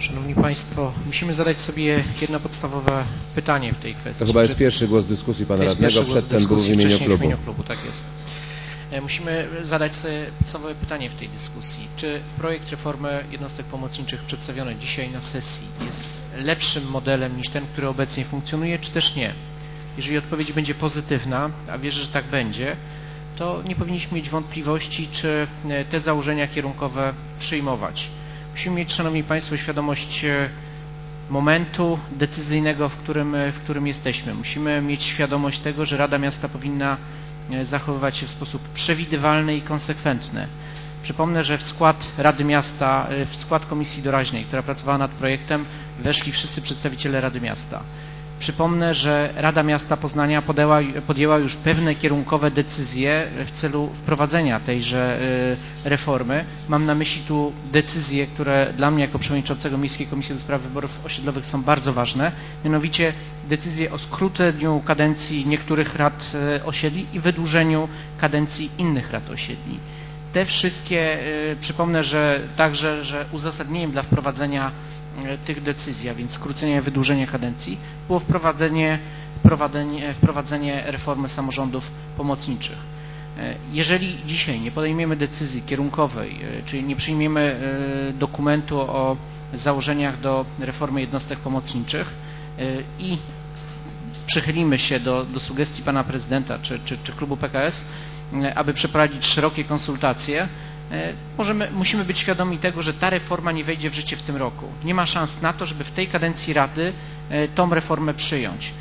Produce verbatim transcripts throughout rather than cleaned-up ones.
Szanowni Państwo, musimy zadać sobie jedno podstawowe pytanie w tej kwestii. To chyba jest pierwszy głos dyskusji Pana Radnego, przedtem był w imieniu klubu. w imieniu klubu. Tak jest. Musimy zadać sobie podstawowe pytanie w tej dyskusji. Czy projekt reformy jednostek pomocniczych przedstawiony dzisiaj na sesji jest lepszym modelem niż ten, który obecnie funkcjonuje, czy też nie? Jeżeli odpowiedź będzie pozytywna, a wierzę, że tak będzie, to nie powinniśmy mieć wątpliwości, czy te założenia kierunkowe przyjmować. Musimy mieć, Szanowni Państwo, świadomość momentu decyzyjnego, w którym, w którym jesteśmy. Musimy mieć świadomość tego, że Rada Miasta powinna zachowywać się w sposób przewidywalny i konsekwentny. Przypomnę, że w skład Rady Miasta, w skład Komisji Doraźnej, która pracowała nad projektem, weszli wszyscy przedstawiciele Rady Miasta. Przypomnę, że Rada Miasta Poznania podjęła, podjęła już pewne kierunkowe decyzje w celu wprowadzenia tejże reformy. Mam na myśli tu decyzje, które dla mnie jako przewodniczącego Miejskiej Komisji do Spraw Wyborów Osiedlowych są bardzo ważne, mianowicie decyzje o skróceniu kadencji niektórych rad osiedli i wydłużeniu kadencji innych rad osiedli. Te wszystkie, przypomnę, że także, że uzasadnieniem dla wprowadzenia tych decyzji, a więc skrócenie i wydłużenie kadencji, było wprowadzenie, wprowadzenie, wprowadzenie reformy samorządów pomocniczych. Jeżeli dzisiaj nie podejmiemy decyzji kierunkowej, czyli nie przyjmiemy dokumentu o założeniach do reformy jednostek pomocniczych i przychylimy się do, do sugestii pana prezydenta czy, czy, czy klubu P K S, aby przeprowadzić szerokie konsultacje, Możemy, musimy być świadomi tego, że ta reforma nie wejdzie w życie w tym roku. Nie ma szans na to, żeby w tej kadencji Rady tą reformę przyjąć.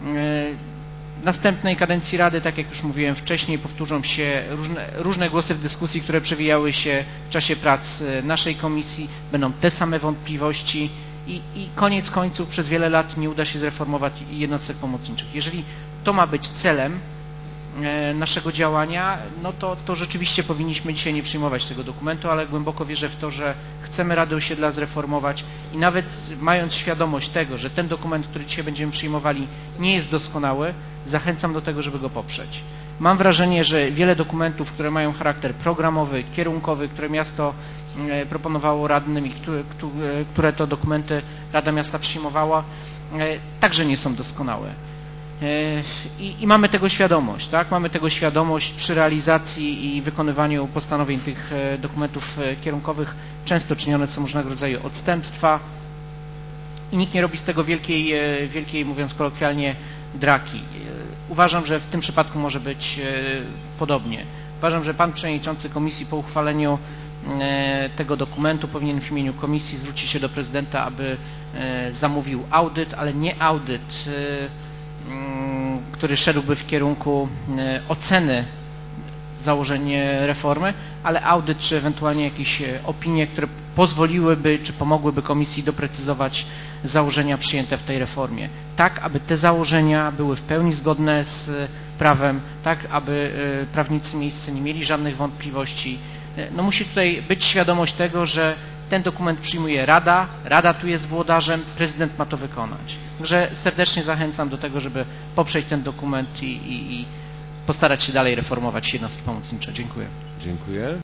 W następnej kadencji Rady, tak jak już mówiłem wcześniej, powtórzą się różne, różne głosy w dyskusji, które przewijały się w czasie prac naszej komisji. Będą te same wątpliwości i, i koniec końców przez wiele lat nie uda się zreformować jednostek pomocniczych. Jeżeli to ma być celem naszego działania, no to, to rzeczywiście powinniśmy dzisiaj nie przyjmować tego dokumentu, ale głęboko wierzę w to, że chcemy Radę Osiedla zreformować i nawet mając świadomość tego, że ten dokument, który dzisiaj będziemy przyjmowali, nie jest doskonały, zachęcam do tego, żeby go poprzeć. Mam wrażenie, że wiele dokumentów, które mają charakter programowy, kierunkowy, które miasto proponowało radnym i które, które to dokumenty Rada Miasta przyjmowała, także nie są doskonałe. I, I mamy tego świadomość, tak? Mamy tego świadomość przy realizacji i wykonywaniu postanowień tych dokumentów kierunkowych. Często czynione są różnego rodzaju odstępstwa i nikt nie robi z tego wielkiej, wielkiej, mówiąc kolokwialnie, draki. Uważam, że w tym przypadku może być podobnie. Uważam, że pan przewodniczący komisji po uchwaleniu tego dokumentu powinien w imieniu komisji zwrócić się do prezydenta, aby zamówił audyt, ale nie audyt, który szedłby w kierunku oceny założeń reformy, ale audyt czy ewentualnie jakieś opinie, które pozwoliłyby czy pomogłyby komisji doprecyzować założenia przyjęte w tej reformie. Tak, aby te założenia były w pełni zgodne z prawem, tak, aby prawnicy miejscy nie mieli żadnych wątpliwości. No musi tutaj być świadomość tego, że ten dokument przyjmuje Rada, Rada tu jest włodarzem, prezydent ma to wykonać. Także serdecznie zachęcam do tego, żeby poprzeć ten dokument i, i, i postarać się dalej reformować jednostki pomocnicze. Dziękuję. Dziękuję.